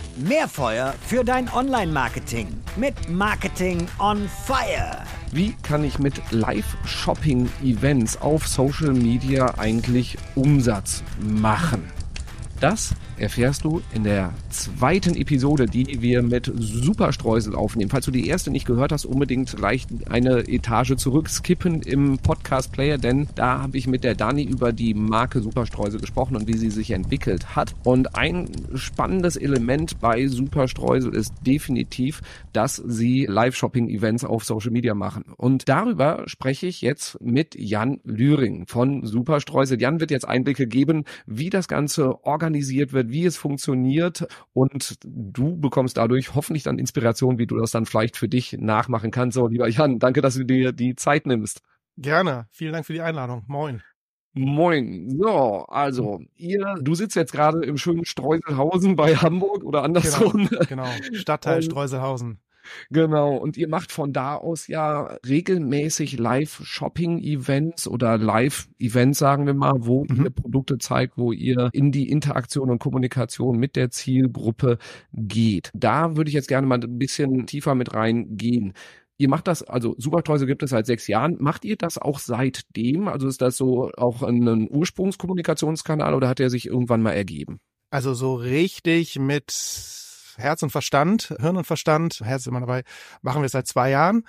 Mehr Feuer für dein Online-Marketing mit Marketing on Fire. Wie kann ich mit Live-Shopping-Events auf Social Media eigentlich Umsatz machen? Das erfährst du in der zweiten Episode, die wir mit Superstreusel aufnehmen. Falls du die erste nicht gehört hast, unbedingt gleich eine Etage zurückskippen im Podcast-Player, denn da habe ich mit der Dani über die Marke Superstreusel gesprochen und wie sie sich entwickelt hat. Und ein spannendes Element bei Superstreusel ist definitiv, dass sie Live-Shopping-Events auf Social Media machen. Und darüber spreche ich jetzt mit Jan Lühring von Superstreusel. Jan wird jetzt Einblicke geben, wie das Ganze organisiert wird, wie es funktioniert, und du bekommst dadurch hoffentlich dann Inspiration, wie du das dann vielleicht für dich nachmachen kannst. So, lieber Jan, danke, dass du dir die Zeit nimmst. Gerne. Vielen Dank für die Einladung. Moin. Moin. So, also, du sitzt jetzt gerade im schönen Streuselhausen bei Hamburg oder andersrum. Genau. Stadtteil Streuselhausen. Genau, und ihr macht von da aus ja regelmäßig Live-Shopping-Events oder Live-Events, sagen wir mal, wo ihr Produkte zeigt, wo ihr in die Interaktion und Kommunikation mit der Zielgruppe geht. Da würde ich jetzt gerne mal ein bisschen tiefer mit reingehen. Ihr macht das, also Superstreusel gibt es seit 6 Jahren. Macht ihr das auch seitdem? Also ist das so auch ein Ursprungskommunikationskanal oder hat er sich irgendwann mal ergeben? Also so richtig mit Herz und Verstand, Hirn und Verstand, Herz ist immer dabei, machen wir es seit 2 Jahren.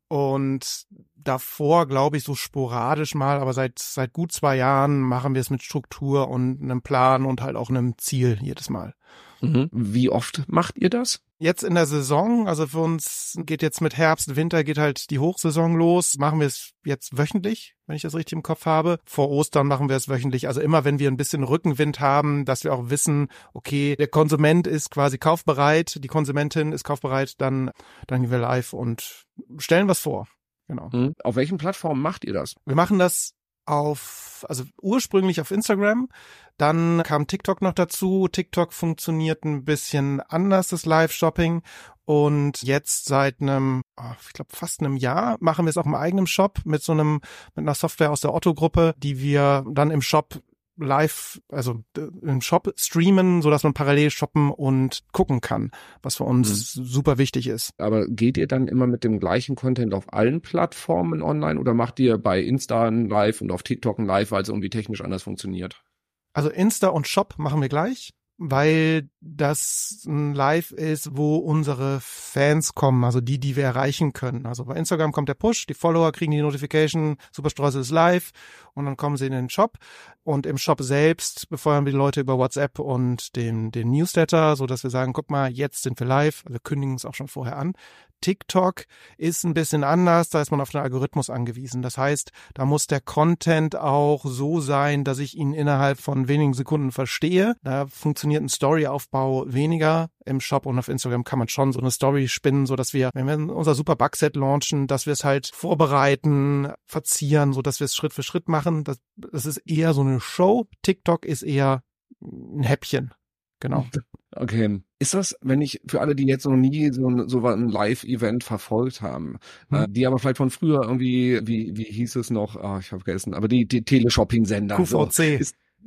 Und davor, glaube ich, so sporadisch mal, aber seit gut 2 Jahren machen wir es mit Struktur und einem Plan und halt auch einem Ziel jedes Mal. Wie oft macht ihr das? Jetzt in der Saison, also für uns geht jetzt mit Herbst, Winter geht halt die Hochsaison los, machen wir es jetzt wöchentlich, wenn ich das richtig im Kopf habe. Vor Ostern machen wir es wöchentlich, also immer wenn wir ein bisschen Rückenwind haben, dass wir auch wissen, okay, der Konsument ist quasi kaufbereit, die Konsumentin ist kaufbereit, dann gehen wir live und stellen was vor. Genau. Auf welchen Plattformen macht ihr das? Wir machen das also ursprünglich auf Instagram, dann kam TikTok noch dazu. TikTok funktioniert ein bisschen anders, das Live-Shopping, und jetzt seit fast einem Jahr machen wir es auch im eigenen Shop mit einer Software aus der Otto-Gruppe, die wir dann im Shop live, also im Shop streamen, so dass man parallel shoppen und gucken kann, was für uns super wichtig ist. Aber geht ihr dann immer mit dem gleichen Content auf allen Plattformen online oder macht ihr bei Insta ein Live und auf TikTok ein Live, weil es irgendwie technisch anders funktioniert? Also Insta und Shop machen wir gleich, weil das ein Live ist, wo unsere Fans kommen, also die wir erreichen können. Also bei Instagram kommt der Push, die Follower kriegen die Notification, Superstreusel ist live, und dann kommen sie in den Shop. Und im Shop selbst befeuern wir die Leute über WhatsApp und den Newsletter, so dass wir sagen, guck mal, jetzt sind wir live. Also wir kündigen es auch schon vorher an. TikTok ist ein bisschen anders, da ist man auf den Algorithmus angewiesen. Das heißt, da muss der Content auch so sein, dass ich ihn innerhalb von wenigen Sekunden verstehe. Da funktioniert ein Storyaufbau weniger. Im Shop und auf Instagram kann man schon so eine Story spinnen, so dass wir, wenn wir unser Super Bugset launchen, dass wir es halt vorbereiten, verzieren, so dass wir es Schritt für Schritt machen. Das ist eher so eine Show. TikTok ist eher ein Häppchen. Genau. Okay. Ist das, wenn ich, für alle, die jetzt noch nie so ein Live-Event verfolgt haben, die aber vielleicht von früher irgendwie, wie hieß es noch? Ich habe vergessen, aber die Teleshopping-Sender. QVC.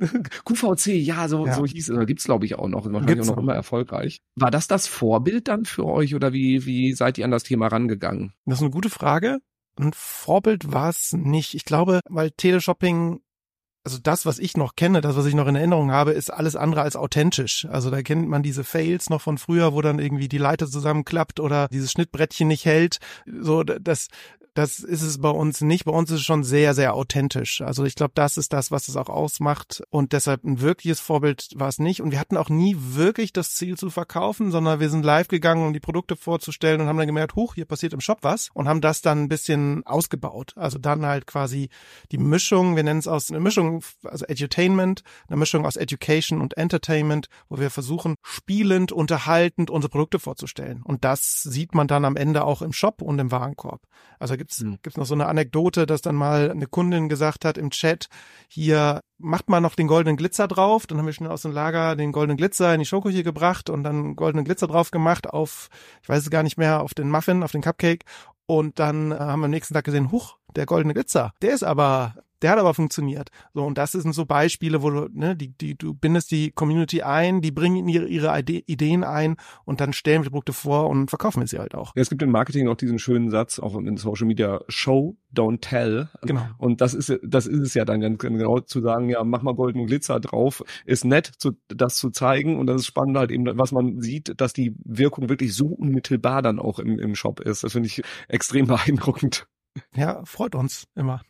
QVC, so hieß es, da gibt's glaube ich auch noch, wahrscheinlich auch noch immer erfolgreich. War das Vorbild dann für euch oder wie seid ihr an das Thema rangegangen? Das ist eine gute Frage. Ein Vorbild war es nicht. Ich glaube, weil Teleshopping, also das, was ich noch kenne, das, was ich noch in Erinnerung habe, ist alles andere als authentisch. Also da kennt man diese Fails noch von früher, wo dann irgendwie die Leiter zusammenklappt oder dieses Schnittbrettchen nicht hält. So, das ist es bei uns nicht. Bei uns ist es schon sehr, sehr authentisch. Also ich glaube, das ist das, was es auch ausmacht. Und deshalb ein wirkliches Vorbild war es nicht. Und wir hatten auch nie wirklich das Ziel zu verkaufen, sondern wir sind live gegangen, um die Produkte vorzustellen und haben dann gemerkt, hier passiert im Shop was, und haben das dann ein bisschen ausgebaut. Also dann halt quasi die Mischung, wir nennen es eine Mischung, also Edutainment, eine Mischung aus Education und Entertainment, wo wir versuchen, spielend, unterhaltend unsere Produkte vorzustellen. Und das sieht man dann am Ende auch im Shop und im Warenkorb. Also gibt's noch so eine Anekdote, dass dann mal eine Kundin gesagt hat im Chat, hier macht mal noch den goldenen Glitzer drauf. Dann haben wir schnell aus dem Lager den goldenen Glitzer in die Schokoküche gebracht und dann goldenen Glitzer drauf gemacht auf, ich weiß es gar nicht mehr, auf den Muffin, auf den Cupcake. Und dann haben wir am nächsten Tag gesehen, der goldene Glitzer, der ist aber Der hat aber funktioniert. So, und das sind so Beispiele, wo du, ne, du bindest die Community ein, die bringen ihre Ideen ein und dann stellen wir die Produkte vor und verkaufen wir sie halt auch. Ja, es gibt im Marketing auch diesen schönen Satz, auch in Social Media, Show, don't tell. Genau. Und das ist es ja dann ganz genau zu sagen, ja, mach mal goldenen Glitzer drauf. Ist nett, das zu zeigen. Und das ist spannend halt eben, was man sieht, dass die Wirkung wirklich so unmittelbar dann auch im Shop ist. Das finde ich extrem beeindruckend. Ja, freut uns immer.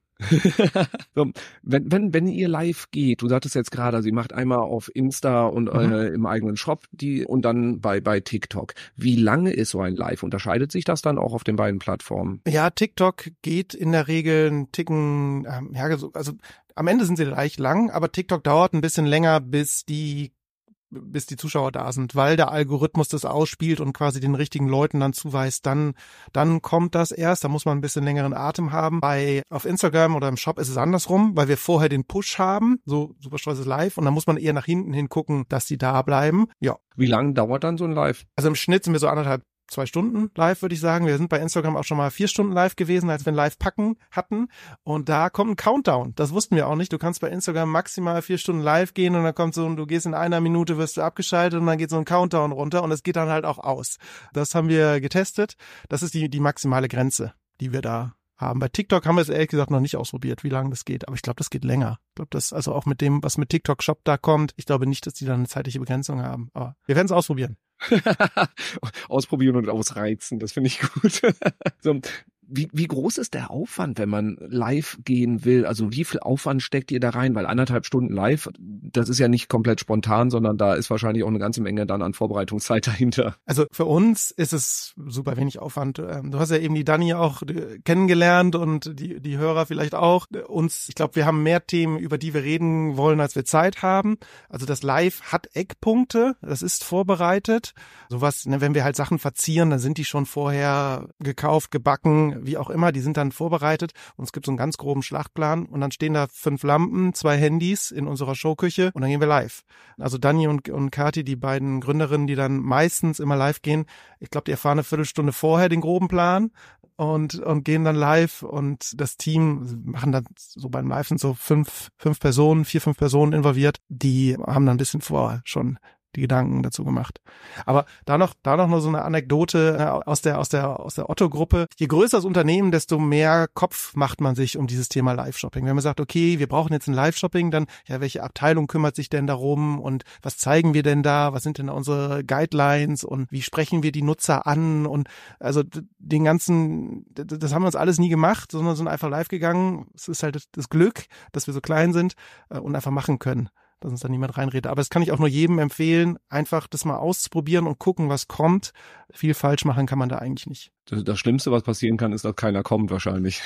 So, wenn ihr live geht, du sagtest jetzt gerade, also ihr macht einmal auf Insta und im eigenen Shop und dann bei TikTok. Wie lange ist so ein Live? Unterscheidet sich das dann auch auf den beiden Plattformen? Ja, TikTok geht in der Regel einen Ticken, also am Ende sind sie gleich lang, aber TikTok dauert ein bisschen länger, bis die Zuschauer da sind, weil der Algorithmus das ausspielt und quasi den richtigen Leuten dann zuweist, dann kommt das erst, da muss man ein bisschen längeren Atem haben. Auf Instagram oder im Shop ist es andersrum, weil wir vorher den Push haben, so Superstreus ist live, und dann muss man eher nach hinten hin gucken, dass die da bleiben. Ja. Wie lange dauert dann so ein Live? Also im Schnitt sind wir so 2 Stunden live, würde ich sagen. Wir sind bei Instagram auch schon mal 4 Stunden live gewesen, als wir ein Live-Packen hatten. Und da kommt ein Countdown. Das wussten wir auch nicht. Du kannst bei Instagram maximal 4 Stunden live gehen und dann kommt so, und du gehst in 1 Minute, wirst du abgeschaltet und dann geht so ein Countdown runter und es geht dann halt auch aus. Das haben wir getestet. Das ist die maximale Grenze, die wir da haben. Bei TikTok haben wir es ehrlich gesagt noch nicht ausprobiert, wie lange das geht. Aber ich glaube, das geht länger. Ich glaube, das, also auch mit dem, was mit TikTok Shop da kommt, ich glaube nicht, dass die da eine zeitliche Begrenzung haben. Aber wir werden es ausprobieren. Ausprobieren und ausreizen, das finde ich gut. So, wie groß ist der Aufwand, wenn man live gehen will? Also wie viel Aufwand steckt ihr da rein? Weil 1,5 Stunden live, das ist ja nicht komplett spontan, sondern da ist wahrscheinlich auch eine ganze Menge dann an Vorbereitungszeit dahinter. Also für uns ist es super wenig Aufwand. Du hast ja eben die Dani auch kennengelernt und die Hörer vielleicht auch. Ich glaube, wir haben mehr Themen, über die wir reden wollen, als wir Zeit haben. Also das Live hat Eckpunkte, das ist vorbereitet. Sowas, ne, wenn wir halt Sachen verzieren, dann sind die schon vorher gekauft, gebacken, wie auch immer, die sind dann vorbereitet und es gibt so einen ganz groben Schlachtplan und dann stehen da 5 Lampen, 2 Handys in unserer Showküche und dann gehen wir live. Also Dani und Kathi, die beiden Gründerinnen, die dann meistens immer live gehen, ich glaube, die erfahren eine Viertelstunde vorher den groben Plan und gehen dann live und das Team machen dann so beim Live sind so 5 Personen, 4-5 Personen involviert, die haben dann ein bisschen vorher schon die Gedanken dazu gemacht. Aber da noch nur so eine Anekdote aus der Otto-Gruppe. Je größer das Unternehmen, desto mehr Kopf macht man sich um dieses Thema Live-Shopping. Wenn man sagt, okay, wir brauchen jetzt ein Live-Shopping, dann, ja, welche Abteilung kümmert sich denn darum und was zeigen wir denn da? Was sind denn unsere Guidelines und wie sprechen wir die Nutzer an? Und also den ganzen, das haben wir uns alles nie gemacht, sondern sind einfach live gegangen. Es ist halt das Glück, dass wir so klein sind und einfach machen können, dass uns da niemand reinredet. Aber das kann ich auch nur jedem empfehlen, einfach das mal auszuprobieren und gucken, was kommt. Viel falsch machen kann man da eigentlich nicht. Das Schlimmste, was passieren kann, ist, dass keiner kommt wahrscheinlich.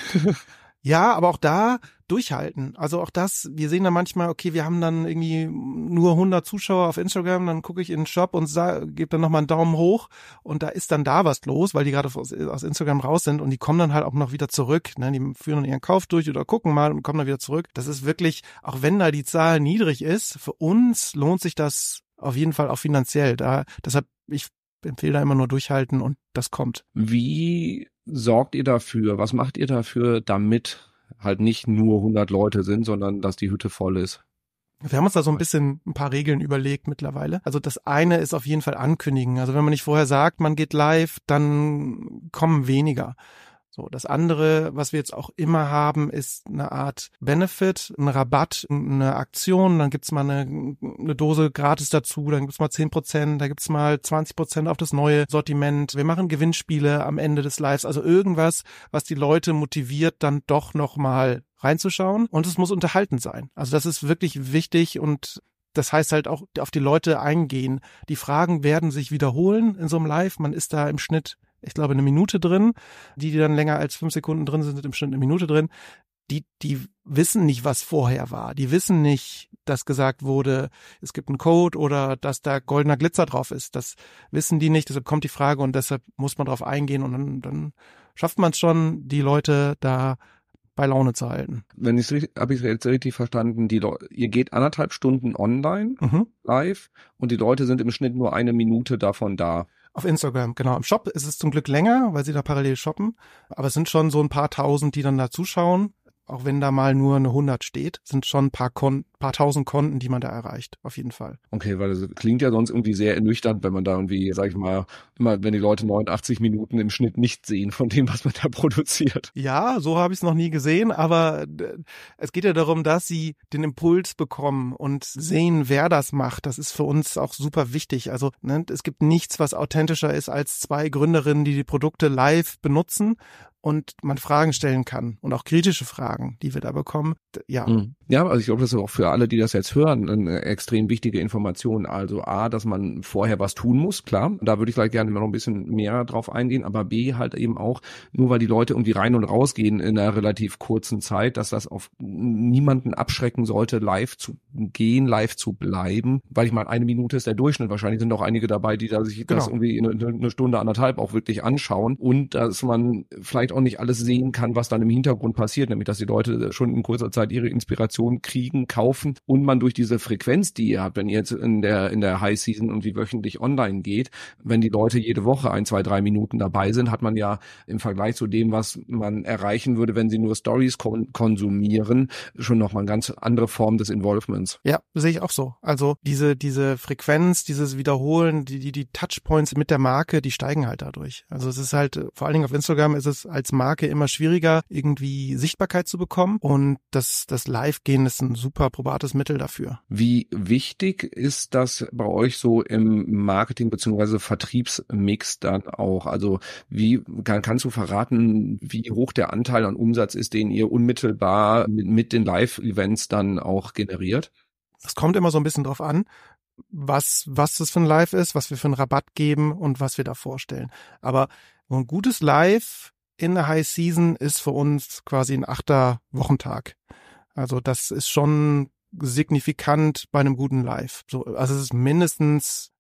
Ja, aber auch da durchhalten. Also auch das, wir sehen dann manchmal, okay, wir haben dann irgendwie nur 100 Zuschauer auf Instagram, dann gucke ich in den Shop und gebe dann nochmal einen Daumen hoch und da ist dann da was los, weil die gerade aus Instagram raus sind und die kommen dann halt auch noch wieder zurück. Ne? Die führen dann ihren Kauf durch oder gucken mal und kommen dann wieder zurück. Das ist wirklich, auch wenn da die Zahl niedrig ist, für uns lohnt sich das auf jeden Fall auch finanziell. Deshalb, ich empfehle da immer nur durchhalten und das kommt. Wie sorgt ihr dafür? Was macht ihr dafür, damit halt nicht nur 100 Leute sind, sondern dass die Hütte voll ist? Wir haben uns da so ein paar Regeln überlegt mittlerweile. Also das eine ist auf jeden Fall ankündigen. Also wenn man nicht vorher sagt, man geht live, dann kommen weniger. So, das andere, was wir jetzt auch immer haben, ist eine Art Benefit, ein Rabatt, eine Aktion, dann gibt's mal eine Dose gratis dazu, dann gibt's mal 10%, da gibt's mal 20% auf das neue Sortiment. Wir machen Gewinnspiele am Ende des Lives, also irgendwas, was die Leute motiviert, dann doch nochmal reinzuschauen, und es muss unterhaltend sein. Also das ist wirklich wichtig und das heißt halt auch auf die Leute eingehen. Die Fragen werden sich wiederholen in so einem Live, man ist da im Schnitt, ich glaube, 1 Minute drin. Die dann länger als 5 Sekunden drin sind im Schnitt 1 Minute drin. Die wissen nicht, was vorher war. Die wissen nicht, dass gesagt wurde, es gibt einen Code oder dass da goldener Glitzer drauf ist. Das wissen die nicht. Deshalb kommt die Frage und deshalb muss man drauf eingehen und dann schafft man es schon, die Leute da bei Laune zu halten. Habe ich jetzt richtig verstanden, ihr geht 1,5 Stunden online, live, und die Leute sind im Schnitt nur 1 Minute davon da. Auf Instagram, genau. Im Shop ist es zum Glück länger, weil sie da parallel shoppen. Aber es sind schon so ein paar Tausend, die dann da zuschauen. auch wenn da mal nur eine 100 steht, sind schon ein paar tausend Konten, die man da erreicht, auf jeden Fall. Okay, weil das klingt ja sonst irgendwie sehr ernüchternd, wenn man da irgendwie, sag ich mal, immer wenn die Leute 89 Minuten im Schnitt nicht sehen von dem, was man da produziert. Ja, so habe ich es noch nie gesehen, aber es geht ja darum, dass sie den Impuls bekommen und sehen, wer das macht. Das ist für uns auch super wichtig. Also es gibt nichts, was authentischer ist als zwei Gründerinnen, die Produkte live benutzen und man Fragen stellen kann und auch kritische Fragen, die wir da bekommen. Ja. Ja, also ich glaube, das ist auch für alle, die das jetzt hören, eine extrem wichtige Information. Also A, dass man vorher was tun muss, klar. Da würde ich gleich gerne noch ein bisschen mehr drauf eingehen. Aber B, halt eben auch, nur weil die Leute irgendwie rein und rausgehen in einer relativ kurzen Zeit, dass das auf niemanden abschrecken sollte, live zu gehen, live zu bleiben. Weil ich meine, 1 Minute ist der Durchschnitt. Wahrscheinlich sind auch einige dabei, die da sich das irgendwie in eine Stunde, 1,5 auch wirklich anschauen. Und dass man vielleicht auch nicht alles sehen kann, was dann im Hintergrund passiert, nämlich dass die Leute schon in kurzer Zeit ihre Inspiration kriegen, kaufen und man durch diese Frequenz, die ihr habt, wenn ihr jetzt in der High Season irgendwie wöchentlich online geht, wenn die Leute jede Woche 1, 2, 3 Minuten dabei sind, hat man ja im Vergleich zu dem, was man erreichen würde, wenn sie nur Stories konsumieren, schon nochmal eine ganz andere Form des Involvements. Ja, sehe ich auch so. Also diese Frequenz, dieses Wiederholen, die Touchpoints mit der Marke, die steigen halt dadurch. Also es ist halt, vor allen Dingen auf Instagram ist es als Marke immer schwieriger, irgendwie Sichtbarkeit zu bekommen und das Live-Gehen ist ein super probates Mittel dafür. Wie wichtig ist das bei euch so im Marketing bzw. Vertriebsmix dann auch? Also wie kannst du verraten, wie hoch der Anteil an Umsatz ist, den ihr unmittelbar mit den Live-Events dann auch generiert? Es kommt immer so ein bisschen drauf an, was das für ein Live ist, was wir für einen Rabatt geben und was wir da vorstellen. Aber ein gutes Live in der High Season ist für uns quasi ein 8. Wochentag. Also das ist schon signifikant bei einem guten Live. So, also es ist mindestens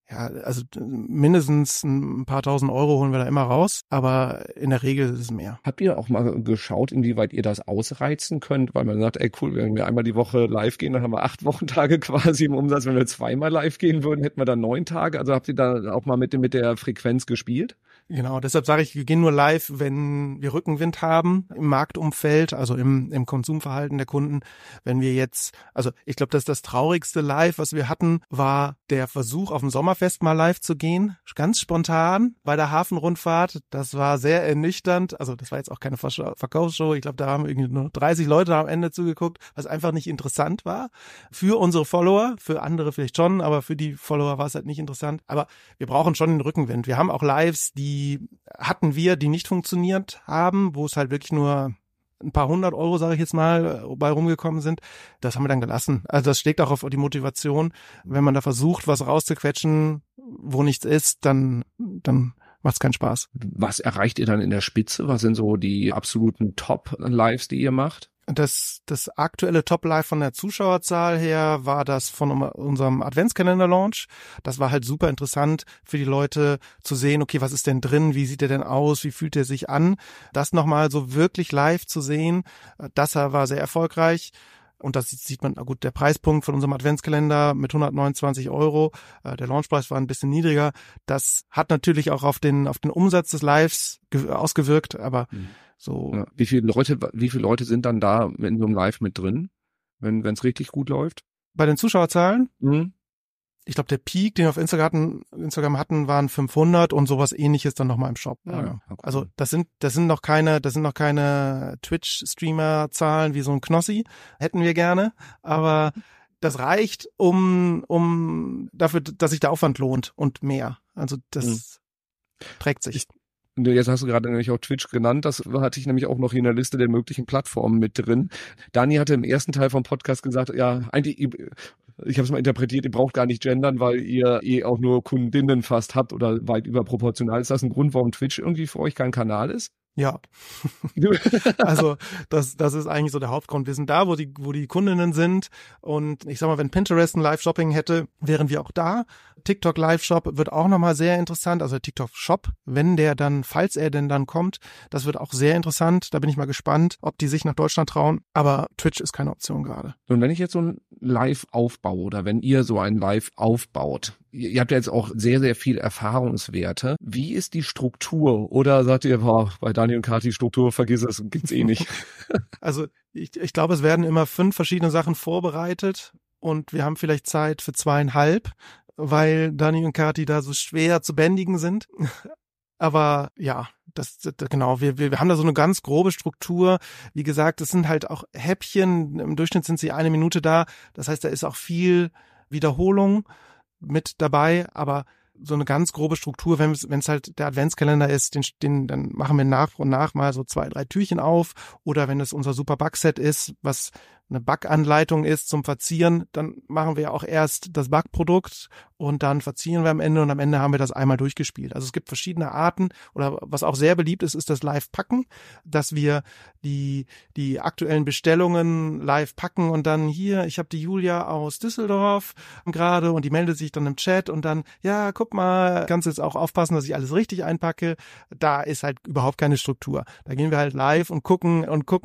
ein paar tausend Euro holen wir da immer raus, aber in der Regel ist es mehr. Habt ihr auch mal geschaut, inwieweit ihr das ausreizen könnt? Weil man sagt, ey cool, wenn wir einmal die Woche live gehen, dann haben wir 8 Wochentage quasi im Umsatz. Wenn wir 2-mal live gehen würden, hätten wir dann 9 Tage. Also habt ihr da auch mal mit der Frequenz gespielt? Genau, deshalb sage ich, wir gehen nur live, wenn wir Rückenwind haben im Marktumfeld, also im Konsumverhalten der Kunden. Wenn wir jetzt, also ich glaube, dass das traurigste Live, was wir hatten, war der Versuch, auf dem Sommerfest mal live zu gehen. Ganz spontan bei der Hafenrundfahrt. Das war sehr ernüchternd. Also das war jetzt auch keine Verkaufsshow. Ich glaube, da haben irgendwie nur 30 Leute am Ende zugeguckt, was einfach nicht interessant war. Für unsere Follower, für andere vielleicht schon, aber für die Follower war es halt nicht interessant. Aber wir brauchen schon den Rückenwind. Wir haben auch Lives, die nicht funktioniert haben, wo es halt wirklich nur ein paar 100 Euro, sage ich jetzt mal, bei rumgekommen sind. Das haben wir dann gelassen. Also das schlägt auch auf die Motivation. Wenn man da versucht, was rauszuquetschen, wo nichts ist, dann macht es keinen Spaß. Was erreicht ihr dann in der Spitze? Was sind so die absoluten Top-Lives, die ihr macht? Das aktuelle Top-Live von der Zuschauerzahl her war das von unserem Adventskalender-Launch. Das war halt super interessant für die Leute zu sehen, okay, was ist denn drin, wie sieht der denn aus, wie fühlt er sich an. Das nochmal so wirklich live zu sehen, das war sehr erfolgreich. Und das sieht man, gut, der Preispunkt von unserem Adventskalender mit 129 Euro, der Launchpreis war ein bisschen niedriger. Das hat natürlich auch auf den Umsatz des Lives ausgewirkt, aber so. Ja. Wie viele Leute sind dann da in so einem Live mit drin, wenn es richtig gut läuft? Bei den Zuschauerzahlen? Ich glaube, der Peak, den wir auf Instagram hatten, waren 500 und sowas Ähnliches dann nochmal im Shop. Ja. Okay. Also das sind noch keine Twitch-Streamer-Zahlen wie so ein Knossi. Hätten wir gerne, aber das reicht, um dafür, dass sich der Aufwand lohnt und mehr. Also das trägt sich. Jetzt hast du gerade nämlich auch Twitch genannt, das hatte ich nämlich auch noch hier in der Liste der möglichen Plattformen mit drin. Dani hatte im ersten Teil vom Podcast gesagt, ja, eigentlich, ich habe es mal interpretiert, ihr braucht gar nicht gendern, weil ihr auch nur Kundinnen fast habt oder weit überproportional. Ist das ein Grund, warum Twitch irgendwie für euch kein Kanal ist? Ja, also das ist eigentlich so der Hauptgrund. Wir sind da, wo die Kundinnen sind und ich sag mal, wenn Pinterest ein Live-Shopping hätte, wären wir auch da. TikTok Live-Shop wird auch nochmal sehr interessant, also TikTok Shop, falls er denn dann kommt, das wird auch sehr interessant. Da bin ich mal gespannt, ob die sich nach Deutschland trauen, aber Twitch ist keine Option gerade. Und wenn ich jetzt so ein Live aufbaue oder wenn ihr so ein Live aufbaut, ihr habt ja jetzt auch sehr, sehr viel Erfahrungswerte. Wie ist die Struktur? Oder sagt ihr, bei Daniel und Kathi, Struktur, vergiss es, gibt's eh nicht? Also ich glaube, es werden immer 5 verschiedene Sachen vorbereitet und wir haben vielleicht Zeit für 2,5, weil Daniel und Kathi da so schwer zu bändigen sind. Aber ja, genau, wir haben da so eine ganz grobe Struktur. Wie gesagt, es sind halt auch Häppchen. Im Durchschnitt sind sie 1 Minute da. Das heißt, da ist auch viel Wiederholung mit dabei, aber so eine ganz grobe Struktur, wenn es halt der Adventskalender ist, dann machen wir nach und nach mal so 2, 3 Türchen auf. Oder wenn es unser Super Backset ist, was eine Backanleitung ist zum Verzieren, dann machen wir auch erst das Backprodukt und dann verzieren wir am Ende und am Ende haben wir das einmal durchgespielt. Also es gibt verschiedene Arten oder was auch sehr beliebt ist, ist das Live-Packen, dass wir die aktuellen Bestellungen live packen und dann hier, ich habe die Julia aus Düsseldorf gerade und die meldet sich dann im Chat und dann, ja, guck mal, kannst jetzt auch aufpassen, dass ich alles richtig einpacke. Da ist halt überhaupt keine Struktur. Da gehen wir halt live und gucken,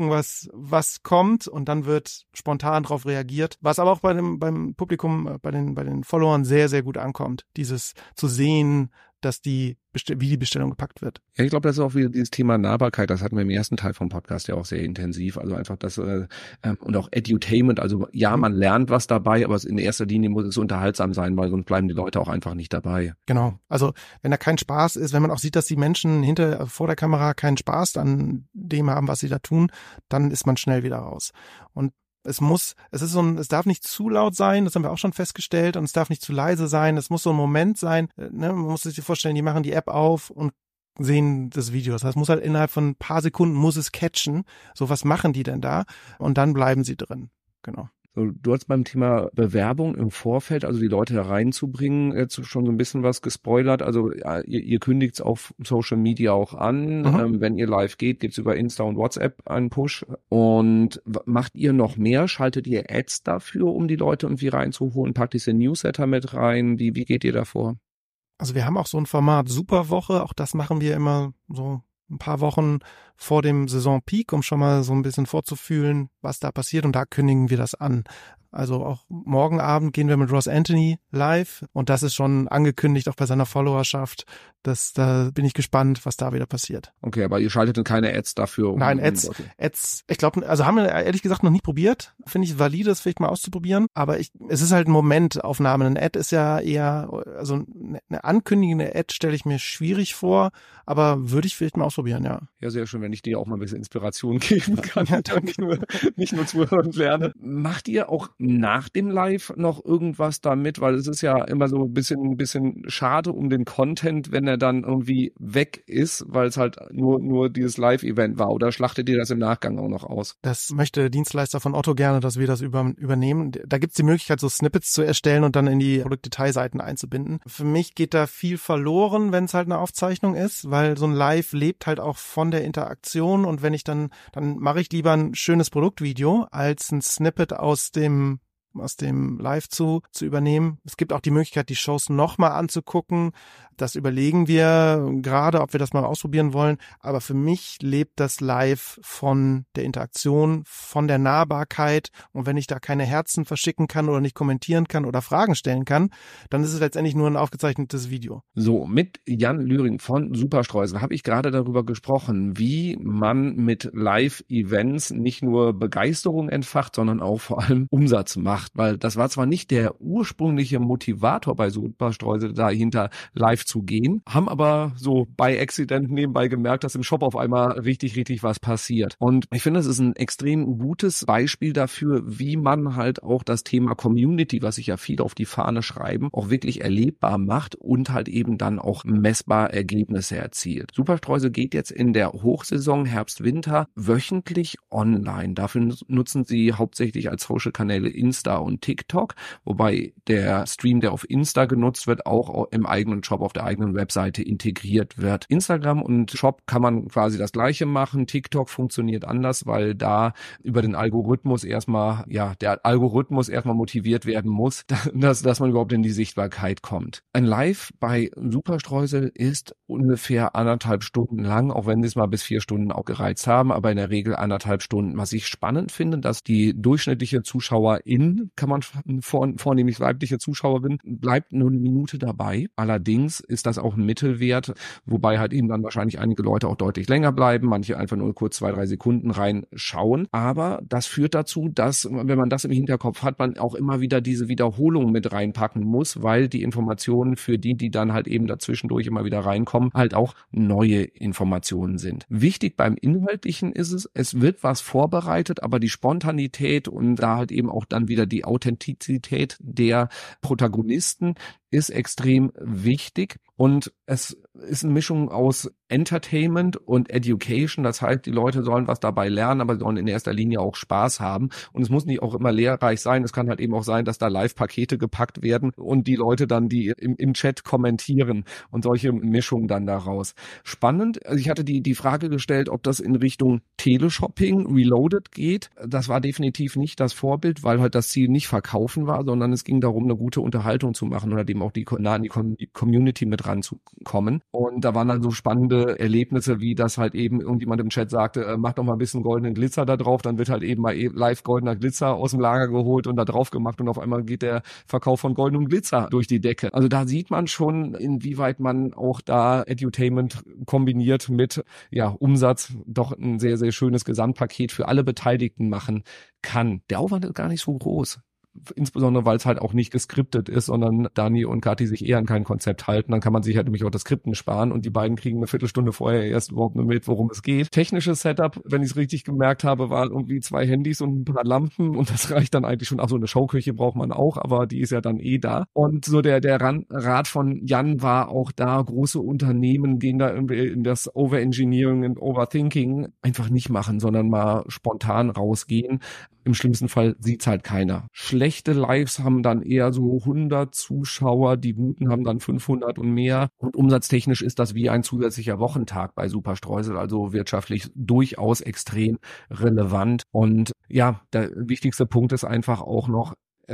was kommt und dann wird spontan darauf reagiert, was aber auch beim Publikum, bei den Followern sehr, sehr gut ankommt, dieses zu sehen, dass wie die Bestellung gepackt wird. Ja, ich glaube, das ist auch wieder dieses Thema Nahbarkeit, das hatten wir im ersten Teil vom Podcast ja auch sehr intensiv, also einfach das und auch Edutainment, also ja, man lernt was dabei, aber in erster Linie muss es unterhaltsam sein, weil sonst bleiben die Leute auch einfach nicht dabei. Genau, also wenn da kein Spaß ist, wenn man auch sieht, dass die Menschen vor der Kamera keinen Spaß an dem haben, was sie da tun, dann ist man schnell wieder raus. Und es darf nicht zu laut sein, das haben wir auch schon festgestellt, und es darf nicht zu leise sein, es muss so ein Moment sein, ne? Man muss sich vorstellen, die machen die App auf und sehen das Video. Das heißt, es muss halt innerhalb von ein paar Sekunden muss es catchen. So, was machen die denn da? Und dann bleiben sie drin. Genau. So, du hast beim Thema Bewerbung im Vorfeld, also die Leute da reinzubringen, jetzt schon so ein bisschen was gespoilert. Also ja, ihr kündigt es auf Social Media auch an. Wenn ihr live geht, gibt's über Insta und WhatsApp einen Push. Und macht ihr noch mehr? Schaltet ihr Ads dafür, um die Leute irgendwie reinzuholen? Packt ihr den Newsletter mit rein? Wie geht ihr da vor? Also wir haben auch so ein Format Superwoche. Auch das machen wir immer so ein paar Wochen vor dem Saisonpeak, um schon mal so ein bisschen vorzufühlen, was da passiert. Und da kündigen wir das an. Also auch morgen Abend gehen wir mit Ross Anthony live. Und das ist schon angekündigt, auch bei seiner Followerschaft. Da bin ich gespannt, was da wieder passiert. Okay, aber ihr schaltet dann keine Ads dafür? Nein, Ads, ich glaube, also haben wir ehrlich gesagt noch nie probiert. Finde ich valide, das vielleicht mal auszuprobieren. Aber es ist halt eine Momentaufnahme. Ein Ad ist ja eher, also eine ankündigende Ad stelle ich mir schwierig vor, aber würde ich vielleicht mal ausprobieren, ja. Ja, sehr schön, wenn ich dir auch mal ein bisschen Inspiration geben kann. Ja, nicht nur zuhören und lernen. Macht ihr auch nach dem Live noch irgendwas damit? Weil es ist ja immer so ein bisschen schade um den Content, wenn er dann irgendwie weg ist, weil es halt nur dieses Live-Event war. Oder schlachtet ihr das im Nachgang auch noch aus? Das möchte der Dienstleister von Otto gerne, dass wir das übernehmen. Da gibt es die Möglichkeit, so Snippets zu erstellen und dann in die Produktdetailseiten einzubinden. Für mich geht da viel verloren, wenn es halt eine Aufzeichnung ist, weil so ein Live lebt halt auch von der Interaktion und wenn ich dann mache ich lieber ein schönes Produktvideo als ein Snippet aus dem Live zu übernehmen. Es gibt auch die Möglichkeit, die Shows nochmal anzugucken. Das überlegen wir gerade, ob wir das mal ausprobieren wollen. Aber für mich lebt das Live von der Interaktion, von der Nahbarkeit. Und wenn ich da keine Herzen verschicken kann oder nicht kommentieren kann oder Fragen stellen kann, dann ist es letztendlich nur ein aufgezeichnetes Video. So, mit Jan Lühring von Superstreusel habe ich gerade darüber gesprochen, wie man mit Live-Events nicht nur Begeisterung entfacht, sondern auch vor allem Umsatz macht. Weil das war zwar nicht der ursprüngliche Motivator bei Superstreusel, dahinter live zu gehen, haben aber so bei Accident nebenbei gemerkt, dass im Shop auf einmal richtig was passiert. Und ich finde, es ist ein extrem gutes Beispiel dafür, wie man halt auch das Thema Community, was sich ja viel auf die Fahne schreiben, auch wirklich erlebbar macht und halt eben dann auch messbar Ergebnisse erzielt. Superstreusel geht jetzt in der Hochsaison Herbst-Winter wöchentlich online. Dafür nutzen sie hauptsächlich als Social-Kanäle Insta und TikTok, wobei der Stream, der auf Insta genutzt wird, auch im eigenen Shop auf der eigenen Webseite integriert wird. Instagram und Shop kann man quasi das Gleiche machen. TikTok funktioniert anders, weil da über den Algorithmus erstmal motiviert werden muss, dass man überhaupt in die Sichtbarkeit kommt. Ein Live bei Superstreusel ist ungefähr 1,5 Stunden lang, auch wenn sie es mal bis 4 Stunden auch gereizt haben, aber in der Regel 1,5 Stunden. Was ich spannend finde, dass die durchschnittliche Zuschauerin Jan, kann man vornehmlich weibliche Zuschauerin, bleibt nur eine Minute dabei. Allerdings ist das auch ein Mittelwert, wobei halt eben dann wahrscheinlich einige Leute auch deutlich länger bleiben, manche einfach nur kurz 2-3 Sekunden reinschauen. Aber das führt dazu, dass, wenn man das im Hinterkopf hat, man auch immer wieder diese Wiederholung mit reinpacken muss, weil die Informationen für die dann halt eben dazwischendurch immer wieder reinkommen, halt auch neue Informationen sind. Wichtig beim Inhaltlichen ist es wird was vorbereitet, aber die Spontanität und da halt eben auch dann wieder die Authentizität der Protagonisten ist extrem wichtig und es ist eine Mischung aus Entertainment und Education, das heißt, die Leute sollen was dabei lernen, aber sie sollen in erster Linie auch Spaß haben und es muss nicht auch immer lehrreich sein, es kann halt eben auch sein, dass da Live-Pakete gepackt werden und die Leute dann, die im Chat kommentieren und solche Mischungen dann daraus. Spannend, also ich hatte die Frage gestellt, ob das in Richtung Teleshopping, Reloaded geht, das war definitiv nicht das Vorbild, weil halt das Ziel nicht verkaufen war, sondern es ging darum, eine gute Unterhaltung zu machen oder dem auch nah an die Community mit ranzukommen. Und da waren dann so spannende Erlebnisse, wie das halt eben irgendjemand im Chat sagte, mach doch mal ein bisschen goldenen Glitzer da drauf, dann wird halt eben mal live goldener Glitzer aus dem Lager geholt und da drauf gemacht und auf einmal geht der Verkauf von goldenem Glitzer durch die Decke. Also da sieht man schon, inwieweit man auch da Edutainment kombiniert mit Umsatz doch ein sehr, sehr schönes Gesamtpaket für alle Beteiligten machen kann. Der Aufwand ist gar nicht so groß. Insbesondere, weil es halt auch nicht geskriptet ist, sondern Dani und Kathi sich eher an kein Konzept halten. Dann kann man sich halt nämlich auch das Skripten sparen und die beiden kriegen eine Viertelstunde vorher erst überhaupt nur mit, worum es geht. Technisches Setup, wenn ich es richtig gemerkt habe, waren irgendwie 2 Handys und ein paar Lampen und das reicht dann eigentlich schon. Ach so, eine Showküche braucht man auch, aber die ist ja dann da. Und so der Rat von Jan war auch da, große Unternehmen gehen da irgendwie in das Overengineering und Overthinking einfach nicht machen, sondern mal spontan rausgehen. Im schlimmsten Fall sieht's halt keiner. Schlechte Lives haben dann eher so 100 Zuschauer, die guten haben dann 500 und mehr. Und umsatztechnisch ist das wie ein zusätzlicher Wochentag bei Superstreusel, also wirtschaftlich durchaus extrem relevant. Und ja, der wichtigste Punkt ist einfach auch noch,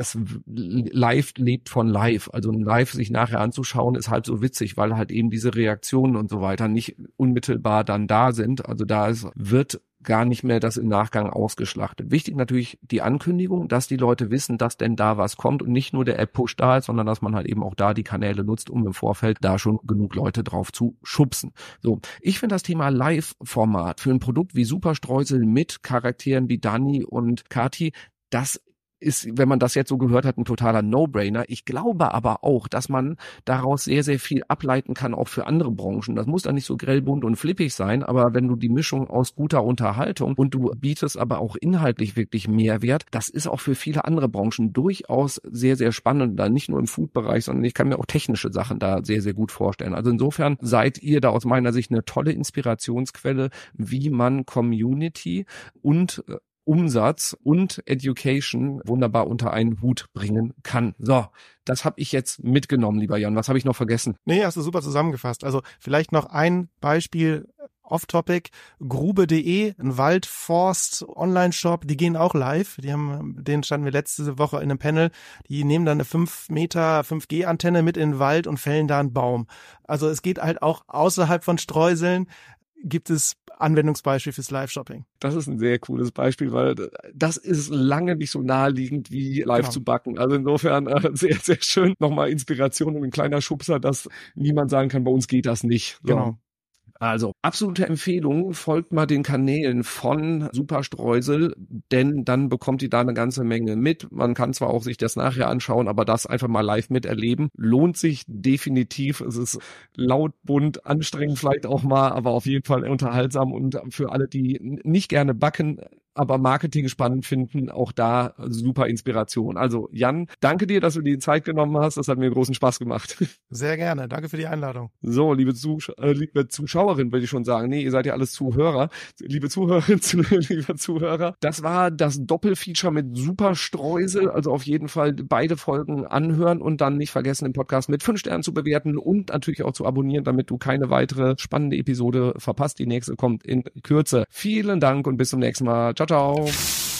Live lebt von Live. Also ein Live sich nachher anzuschauen ist halt so witzig, weil halt eben diese Reaktionen und so weiter nicht unmittelbar dann da sind. Also wird gar nicht mehr das im Nachgang ausgeschlachtet. Wichtig natürlich die Ankündigung, dass die Leute wissen, dass denn da was kommt und nicht nur der App-Push da ist, sondern dass man halt eben auch da die Kanäle nutzt, um im Vorfeld da schon genug Leute drauf zu schubsen. So, ich finde das Thema Live-Format für ein Produkt wie Superstreusel mit Charakteren wie Dani und Kathi, das ist, wenn man das jetzt so gehört hat, ein totaler No-Brainer. Ich glaube aber auch, dass man daraus sehr, sehr viel ableiten kann, auch für andere Branchen. Das muss dann nicht so grell, bunt und flippig sein, aber wenn du die Mischung aus guter Unterhaltung und du bietest aber auch inhaltlich wirklich Mehrwert, das ist auch für viele andere Branchen durchaus sehr, sehr spannend, da nicht nur im Food-Bereich, sondern ich kann mir auch technische Sachen da sehr, sehr gut vorstellen. Also insofern seid ihr da aus meiner Sicht eine tolle Inspirationsquelle, wie man Community und Umsatz und Education wunderbar unter einen Hut bringen kann. So, das habe ich jetzt mitgenommen, lieber Jan. Was habe ich noch vergessen? Nee, hast du super zusammengefasst. Also vielleicht noch ein Beispiel off-topic. Grube.de, ein Waldforst-Online-Shop, die gehen auch live. Denen standen wir letzte Woche in einem Panel. Die nehmen dann eine 5 Meter 5G-Antenne mit in den Wald und fällen da einen Baum. Also es geht halt auch außerhalb von Streuseln. Gibt es Anwendungsbeispiel fürs Live-Shopping? Das ist ein sehr cooles Beispiel, weil das ist lange nicht so naheliegend wie live zu backen. Also insofern sehr, sehr schön. Nochmal Inspiration und ein kleiner Schubser, dass niemand sagen kann, bei uns geht das nicht. So. Genau. Also, absolute Empfehlung, folgt mal den Kanälen von Superstreusel, denn dann bekommt ihr da eine ganze Menge mit. Man kann zwar auch sich das nachher anschauen, aber das einfach mal live miterleben, lohnt sich definitiv. Es ist laut, bunt, anstrengend vielleicht auch mal, aber auf jeden Fall unterhaltsam und für alle, die nicht gerne backen, aber Marketing spannend finden, auch da super Inspiration. Also Jan, danke dir, dass du dir die Zeit genommen hast. Das hat mir großen Spaß gemacht. Sehr gerne. Danke für die Einladung. So, liebe Zuschauerin, würde ich schon sagen. Nee, ihr seid ja alles Zuhörer. Liebe Zuhörerinnen, liebe Zuhörer. Das war das Doppelfeature mit Superstreusel. Also auf jeden Fall beide Folgen anhören und dann nicht vergessen, den Podcast mit 5 Sternen zu bewerten und natürlich auch zu abonnieren, damit du keine weitere spannende Episode verpasst. Die nächste kommt in Kürze. Vielen Dank und bis zum nächsten Mal. Ciao, ciao.